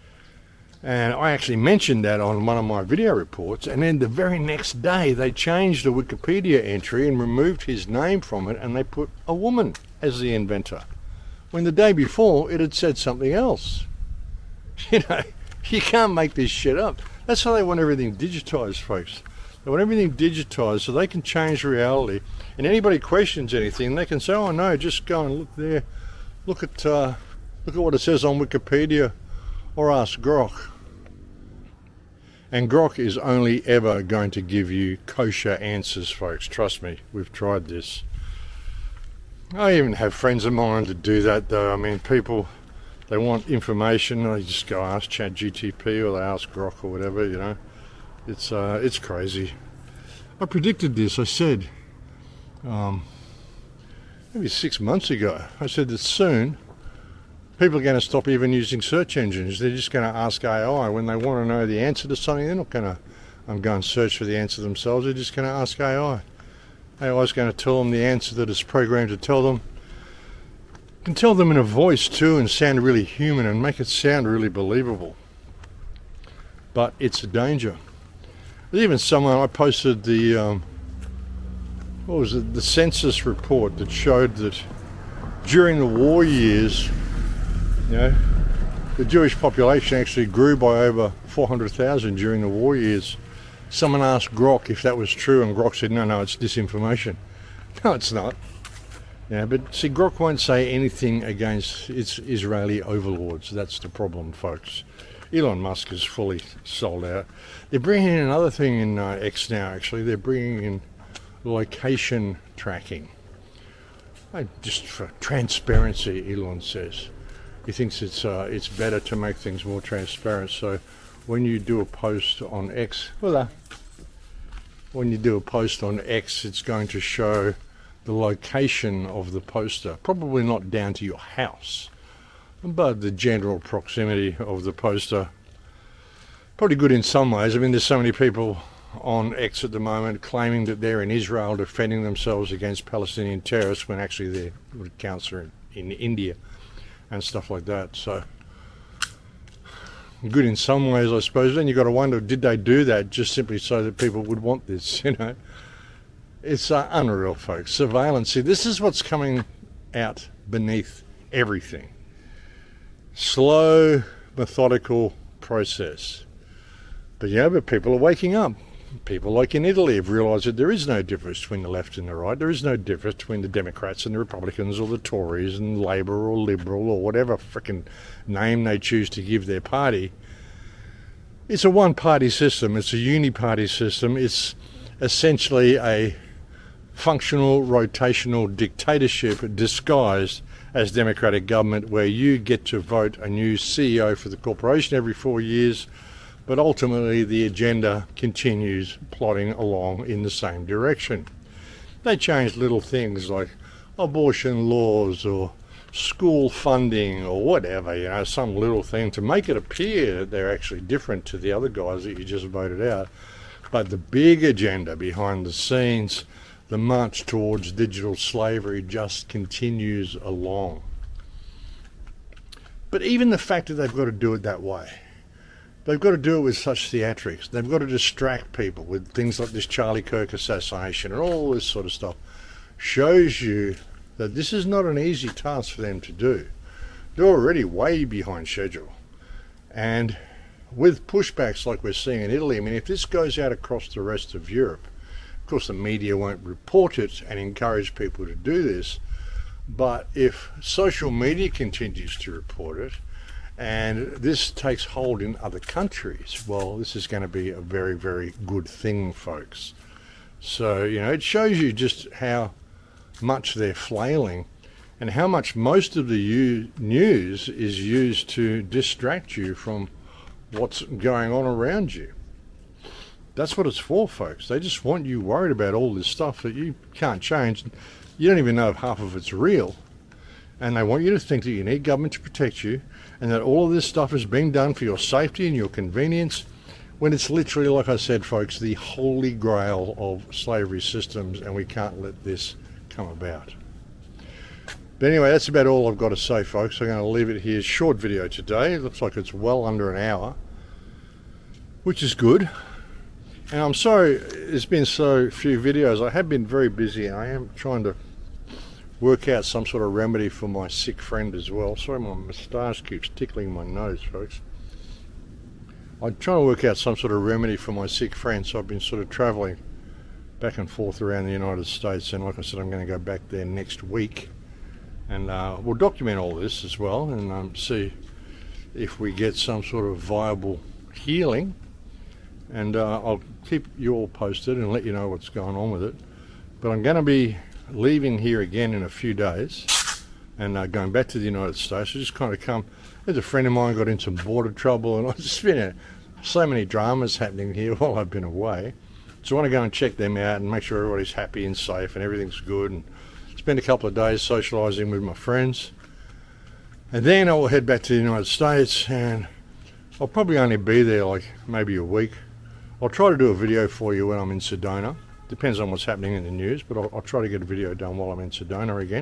And I actually mentioned that on one of my video reports, and then the very next day they changed the Wikipedia entry and removed his name from it, and they put a woman as the inventor, when the day before it had said something else. You know, you can't make this shit up. That's how they want everything digitized, folks. They want everything digitized so they can change reality. And anybody questions anything, they can say, "Oh no, just go and look there. Look at uh, look at what it says on Wikipedia, or ask Grok." And Grok is only ever going to give you kosher answers, folks. Trust me, we've tried this. I even have friends of mine that do that, though. I mean, people, they want information, they just go ask ChatGPT or they ask Grok or whatever, you know. It's uh, it's crazy. I predicted this. I said, um, maybe six months ago, I said that soon people are going to stop even using search engines. They're just going to ask A I when they want to know the answer to something. They're not going to um, go and search for the answer themselves. They're just going to ask A I. A I is going to tell them the answer that it's programmed to tell them. You can tell them in a voice too and sound really human and make it sound really believable. But it's a danger. There's even someone, I posted the, um, what was it, the census report that showed that during the war years, you know, the Jewish population actually grew by over four hundred thousand during the war years. Someone asked Grok if that was true, and Grok said, no, no, it's disinformation. No, it's not. Yeah, but see, Grok won't say anything against its Israeli overlords. That's the problem, folks. Elon Musk is fully sold out. They're bringing in another thing in uh, X now, actually. They're bringing in location tracking. I, just for transparency, Elon says. He thinks it's uh, it's better to make things more transparent. So when you do a post on X, well, uh, when you do a post on X, it's going to show the location of the poster. Probably not down to your house, but the general proximity of the poster. Probably good in some ways. I mean, there's so many people on X at the moment claiming that they're in Israel defending themselves against Palestinian terrorists when actually their accounts are in, in India and stuff like that. So good in some ways, I suppose. Then you've got to wonder, did they do that just simply so that people would want this, you know? It's uh, unreal, folks. Surveillance. See, this is what's coming out beneath everything. Slow, methodical process. But, you know, but people are waking up. People like in Italy have realised that there is no difference between the left and the right. There is no difference between the Democrats and the Republicans or the Tories and Labour or Liberal or whatever frickin' name they choose to give their party. It's a one-party system. It's a uni-party system. It's essentially a functional, rotational dictatorship disguised as democratic government, where you get to vote a new C E O for the corporation every four years, but ultimately the agenda continues plodding along in the same direction. They change little things like abortion laws or school funding or whatever, you know, some little thing to make it appear that they're actually different to the other guys that you just voted out. But the big agenda behind the scenes, the march towards digital slavery, just continues along. But even the fact that they've got to do it that way, they've got to do it with such theatrics. They've got to distract people with things like this Charlie Kirk assassination and all this sort of stuff. Shows you that this is not an easy task for them to do. They're already way behind schedule. And with pushbacks like we're seeing in Italy, I mean, if this goes out across the rest of Europe, of course the media won't report it and encourage people to do this, but if social media continues to report it, and this takes hold in other countries, well, this is going to be a very, very good thing, folks. So, you know, it shows you just how much they're flailing and how much most of the u- news is used to distract you from what's going on around you. That's what it's for, folks. They just want you worried about all this stuff that you can't change. You don't even know if half of it's real. And they want you to think that you need government to protect you and that all of this stuff is being done for your safety and your convenience, when it's literally, like I said, folks, the holy grail of slavery systems, and we can't let this come about. But anyway, that's about all I've got to say, folks. I'm going to leave it here. Short video today. It looks like it's well under an hour, which is good. And I'm sorry there's been so few videos. I have been very busy, and I am trying to work out some sort of remedy for my sick friend as well. Sorry, my moustache keeps tickling my nose, folks. I'm trying to work out some sort of remedy for my sick friend, so I've been sort of travelling back and forth around the United States, and like I said, I'm going to go back there next week, and uh, we'll document all this as well, and um, see if we get some sort of viable healing, and uh, I'll keep you all posted and let you know what's going on with it. But I'm going to be leaving here again in a few days and uh, going back to the United States. I just kind of come, there's a friend of mine got in some border trouble, and I've just been a, so many dramas happening here while I've been away. So I want to go and check them out and make sure everybody's happy and safe and everything's good, and spend a couple of days socialising with my friends. And then I will head back to the United States, and I'll probably only be there like maybe a week. I'll try to do a video for you when I'm in Sedona. Depends on what's happening in the news, but I'll, I'll try to get a video done while I'm in Sedona again.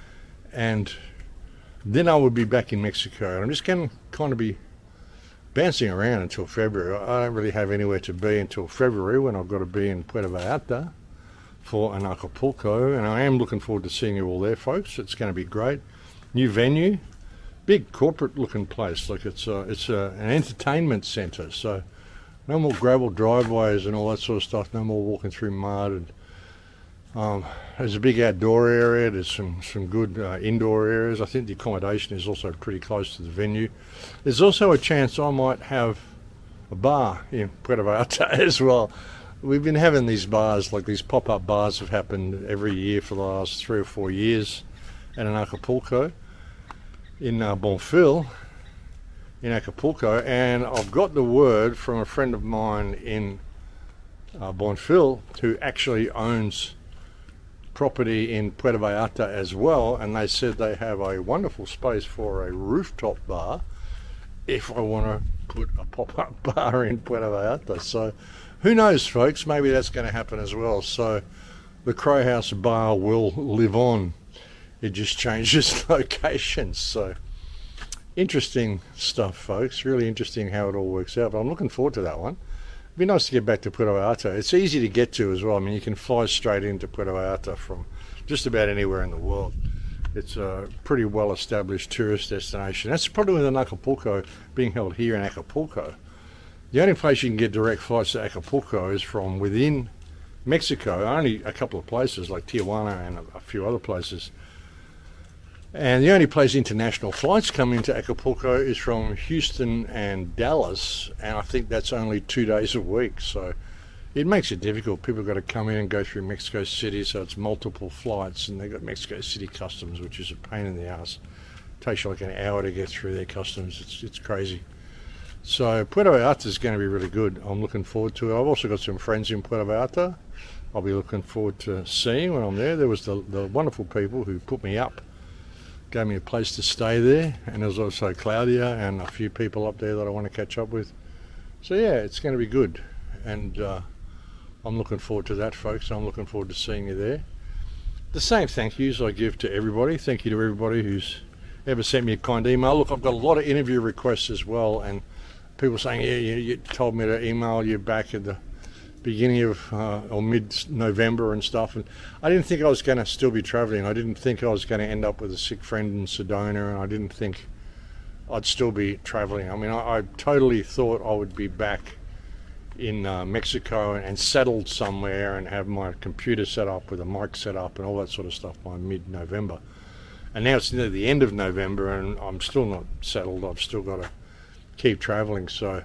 And then I will be back in Mexico. And I'm just going to kind of be bouncing around until February. I don't really have anywhere to be until February, when I've got to be in Puerto Vallarta for an Acapulco. And I am looking forward to seeing you all there, folks. It's going to be great. New venue, big corporate looking place. Like it's a, it's a, an entertainment centre. So no more gravel driveways and all that sort of stuff. No more walking through mud. And um, there's a big outdoor area. There's some, some good uh, indoor areas. I think the accommodation is also pretty close to the venue. There's also a chance I might have a bar in Puerto Vallarta as well. We've been having these bars, like these pop-up bars have happened every year for the last three or four years at an Acapulco in uh, Bonfil. in Acapulco, and I've got the word from a friend of mine in uh, Bonfil, who actually owns property in Puerto Vallarta as well, and they said they have a wonderful space for a rooftop bar if I want to put a pop-up bar in Puerto Vallarta. So who knows, folks, maybe that's going to happen as well. So the Crow House Bar will live on. It just changes locations. So interesting stuff, folks. Really interesting how it all works out. But I'm looking forward to that one. It'd be nice to get back to Puerto Vallarta. It's easy to get to as well. I mean, you can fly straight into Puerto Vallarta from just about anywhere in the world. It's a pretty well-established tourist destination. That's probably with an Acapulco being held here in Acapulco. The only place you can get direct flights to Acapulco is from within Mexico, only a couple of places like Tijuana and a, a few other places. And the only place international flights come into Acapulco is from Houston and Dallas, and I think that's only two days a week. So it makes it difficult. People have got to come in and go through Mexico City, so it's multiple flights, and they've got Mexico City customs, which is a pain in the ass. It takes you like an hour to get through their customs. It's it's crazy. So Puerto Vallarta is going to be really good. I'm looking forward to it. I've also got some friends in Puerto Vallarta I'll be looking forward to seeing when I'm there. There was the, the wonderful people who put me up, gave me a place to stay there, and there's also Claudia and a few people up there that I want to catch up with. So yeah, it's going to be good, and uh, I'm looking forward to that, folks. I'm looking forward to seeing you there. The same thank yous I give to everybody. Thank you to everybody who's ever sent me a kind email. Look, I've got a lot of interview requests as well, and people saying, yeah, you, you told me to email you back at the beginning of uh, or mid-November and stuff, and I didn't think I was going to still be traveling. I didn't think I was going to end up with a sick friend in Sedona, and I didn't think I'd still be traveling. I mean, I, I totally thought I would be back in uh, Mexico and, and settled somewhere and have my computer set up with a mic set up and all that sort of stuff by mid-November. And now it's near the end of November and I'm still not settled. I've still got to keep traveling, so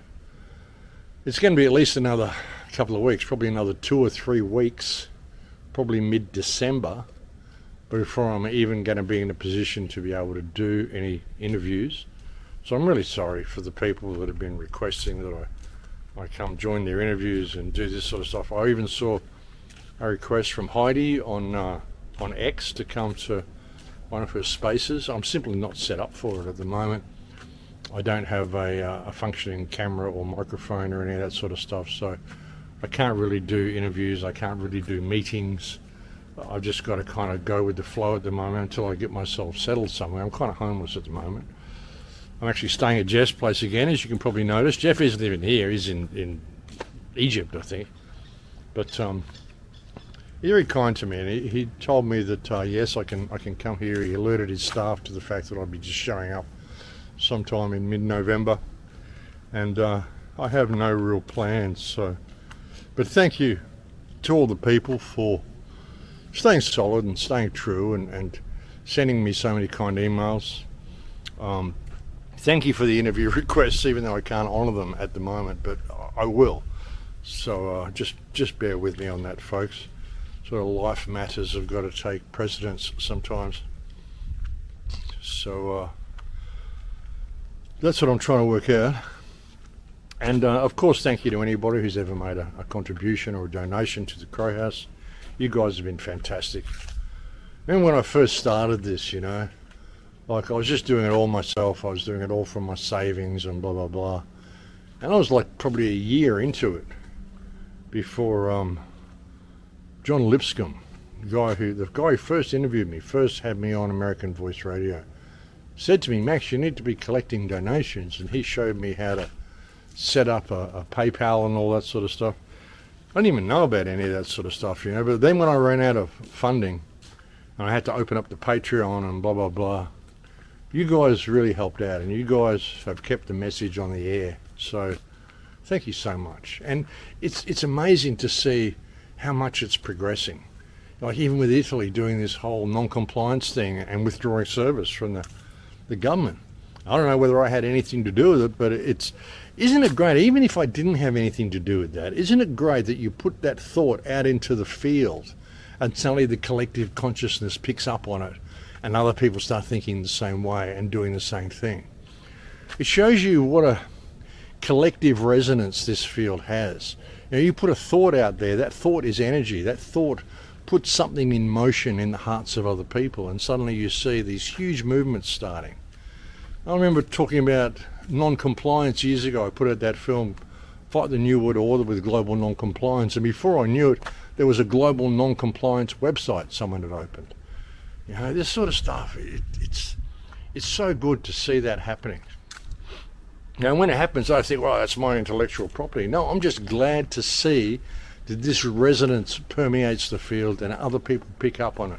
it's going to be at least another couple of weeks, probably another two or three weeks, probably mid-December, before I'm even going to be in a position to be able to do any interviews. So I'm really sorry for the people that have been requesting that I, I come join their interviews and do this sort of stuff. I even saw a request from Heidi on uh, on X to come to one of her spaces. I'm simply not set up for it at the moment. I don't have a, uh, a functioning camera or microphone or any of that sort of stuff, so I can't really do interviews. I can't really do meetings. I've just got to kind of go with the flow at the moment until I get myself settled somewhere. I'm kind of homeless at the moment. I'm actually staying at Jeff's place again, as you can probably notice. Jeff isn't even here. He's in, in Egypt, I think. But um, he's very kind to me, and he, he told me that, uh, yes, I can I can come here. He alerted his staff to the fact that I'd be just showing up sometime in mid-November. And uh, I have no real plans, so... But thank you to all the people for staying solid and staying true and, and sending me so many kind emails. Um, thank you for the interview requests, even though I can't honour them at the moment, but I will. So uh, just just bear with me on that, folks. Sort of life matters have got to take precedence sometimes. So uh, that's what I'm trying to work out. And uh, of course, thank you to anybody who's ever made a, a contribution or a donation to the Crow House. You guys have been fantastic. Remember when I first started this, you know, like I was just doing it all myself. I was doing it all from my savings and blah, blah, blah. And I was like probably a year into it before um, John Lipscomb, the guy who, the guy who first interviewed me, first had me on American Voice Radio, said to me, Max, you need to be collecting donations. And he showed me how to set up a, a PayPal and all that sort of stuff. I didn't even know about any of that sort of stuff, you know, but then when I ran out of funding and I had to open up the Patreon and blah, blah, blah, you guys really helped out and you guys have kept the message on the air. So thank you so much. And it's it's amazing to see how much it's progressing. Like even with Italy doing this whole non-compliance thing and withdrawing service from the, the government. I don't know whether I had anything to do with it, but it's, isn't it great, even if I didn't have anything to do with that, isn't it great that you put that thought out into the field and suddenly the collective consciousness picks up on it and other people start thinking the same way and doing the same thing? It shows you what a collective resonance this field has. You know, you put a thought out there, that thought is energy, that thought puts something in motion in the hearts of other people, and suddenly you see these huge movements starting. I remember talking about non-compliance years ago. I put out that film, Fight the New World Order with Global Non-Compliance, and before I knew it, there was a global non-compliance website someone had opened. You know, this sort of stuff, it, it's it's so good to see that happening. Now, when it happens, I think, well, that's my intellectual property. No, I'm just glad to see that this resonance permeates the field and other people pick up on it.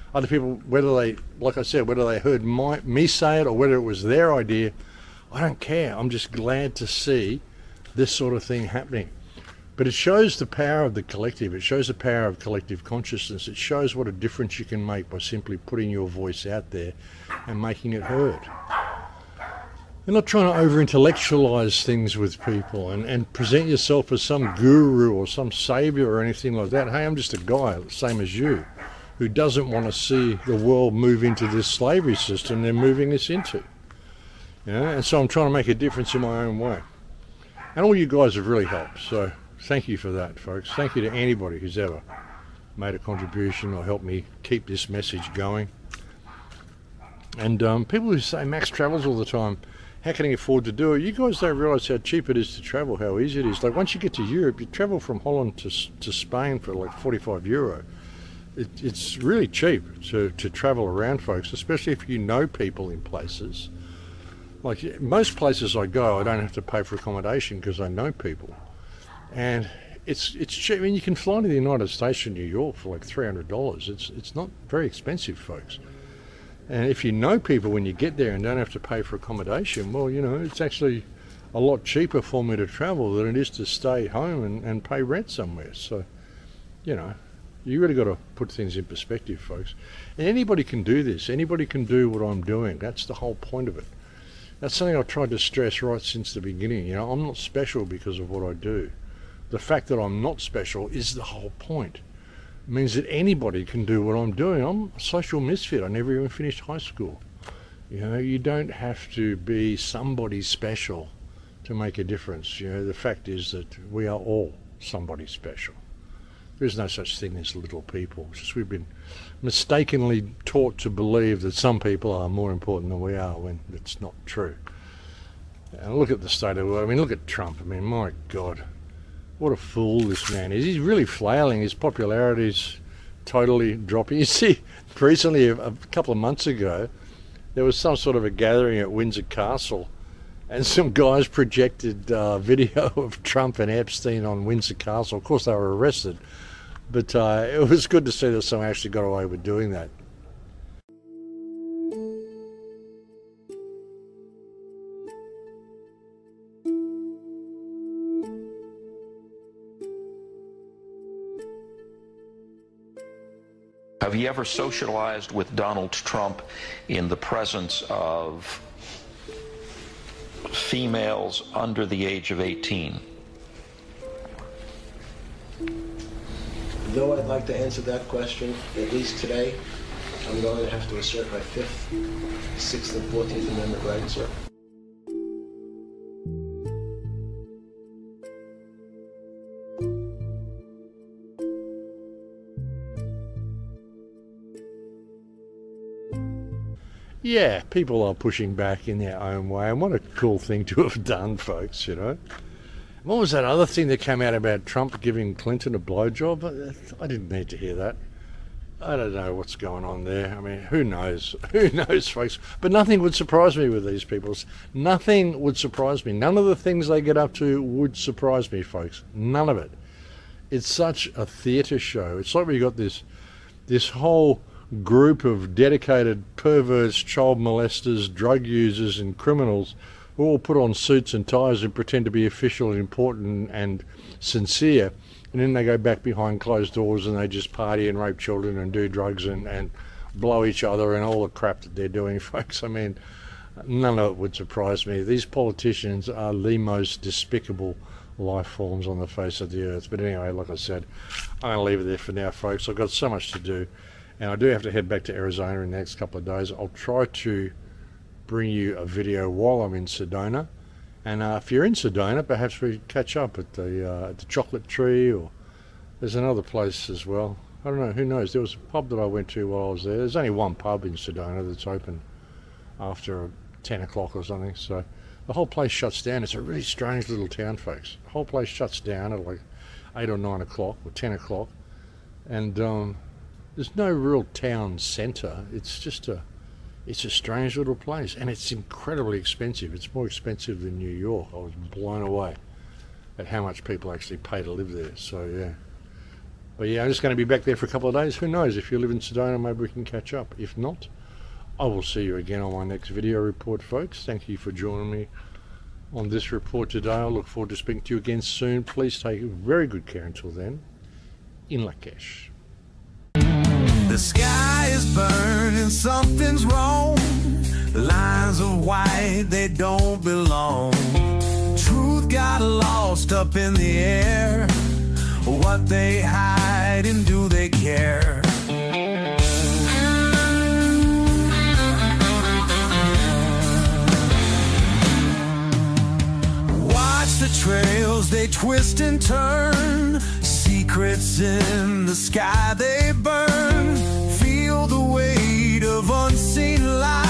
other people, whether they, like I said, whether they heard my, me say it or whether it was their idea, I don't care. I'm just glad to see this sort of thing happening. But it shows the power of the collective. It shows the power of collective consciousness. It shows what a difference you can make by simply putting your voice out there and making it heard. You're not trying to over-intellectualize things with people and, and present yourself as some guru or some savior or anything like that. Hey, I'm just a guy, same as you, who doesn't want to see the world move into this slavery system they're moving us into. You know? And so I'm trying to make a difference in my own way. And all you guys have really helped, so thank you for that, folks. Thank you to anybody who's ever made a contribution or helped me keep this message going. And um, people who say Max travels all the time, how can he afford to do it? You guys don't realise how cheap it is to travel, how easy it is. Like once you get to Europe, you travel from Holland to to Spain for like forty-five euro. It, it's really cheap to, to travel around, folks, especially if you know people in places. Like most places I go, I don't have to pay for accommodation because I know people. And it's it's cheap. I mean, you can fly to the United States from New York for like three hundred dollars. It's it's not very expensive, folks. And if you know people when you get there and don't have to pay for accommodation, well, you know, it's actually a lot cheaper for me to travel than it is to stay home and, and pay rent somewhere. So, you know, you really got to put things in perspective, folks. And anybody can do this. Anybody can do what I'm doing. That's the whole point of it. That's something I've tried to stress right since the beginning. You know, I'm not special because of what I do. The fact that I'm not special is the whole point. It means that anybody can do what I'm doing. I'm a social misfit. I never even finished high school. You know, you don't have to be somebody special to make a difference. You know, the fact is that we are all somebody special. There's no such thing as little people. It's just we've been mistakenly taught to believe that some people are more important than we are when it's not true. And look at the state of the world. I mean, look at Trump. I mean, my God. What a fool this man is. He's really flailing. His popularity's totally dropping. You see, recently, a, a couple of months ago, there was some sort of a gathering at Windsor Castle, and some guys projected uh, video of Trump and Epstein on Windsor Castle. Of course, they were arrested, but uh, it was good to see that someone actually got away with doing that. Have you ever socialized with Donald Trump in the presence of females under the age of eighteen? Though I'd like to answer that question, at least today, I'm going to have to assert my Fifth, Sixth, and Fourteenth Amendment rights, sir. Yeah, people are pushing back in their own way, and what a cool thing to have done, folks, you know. What was that other thing that came out about Trump giving Clinton a blowjob? I didn't need to hear that. I don't know what's going on there. I mean, who knows? Who knows, folks? But nothing would surprise me with these people. Nothing would surprise me. None of the things they get up to would surprise me, folks. None of it. It's such a theatre show. It's like we got this, this whole group of dedicated perverts, child molesters, drug users and criminals who all put on suits and ties and pretend to be official and important and sincere, and then they go back behind closed doors and they just party and rape children and do drugs and, and blow each other and all the crap that they're doing, folks. I mean, none of it would surprise me. These politicians are the most despicable life forms on the face of the earth. But anyway, like I said, I'm going to leave it there for now, folks. I've got so much to do. And I do have to head back to Arizona in the next couple of days. I'll try to bring you a video while I'm in Sedona. And uh, if you're in Sedona, perhaps we catch up at the, uh, at the Chocolate Tree, or there's another place as well. I don't know, who knows? There was a pub that I went to while I was there. There's only one pub in Sedona that's open after ten o'clock or something. So the whole place shuts down. It's a really strange little town, folks. The whole place shuts down at like eight or nine o'clock or ten o'clock. And um, there's no real town centre. It's just a, it's a strange little place, and it's incredibly expensive. It's more expensive than New York. I was blown away at how much people actually pay to live there. So yeah, But yeah, I'm just going to be back there for a couple of days. Who knows? If you live in Sedona, maybe we can catch up. If not, I will see you again on my next video report, folks. Thank you for joining me on this report today. I look forward to speaking to you again soon. Please take very good care until then. In Lakesh. The sky is burning, something's wrong. Lines of white, they don't belong. Truth got lost up in the air. What they hide and do they care? Watch the trails, they twist and turn. Secrets in the sky, they burn. Feel the weight of unseen light.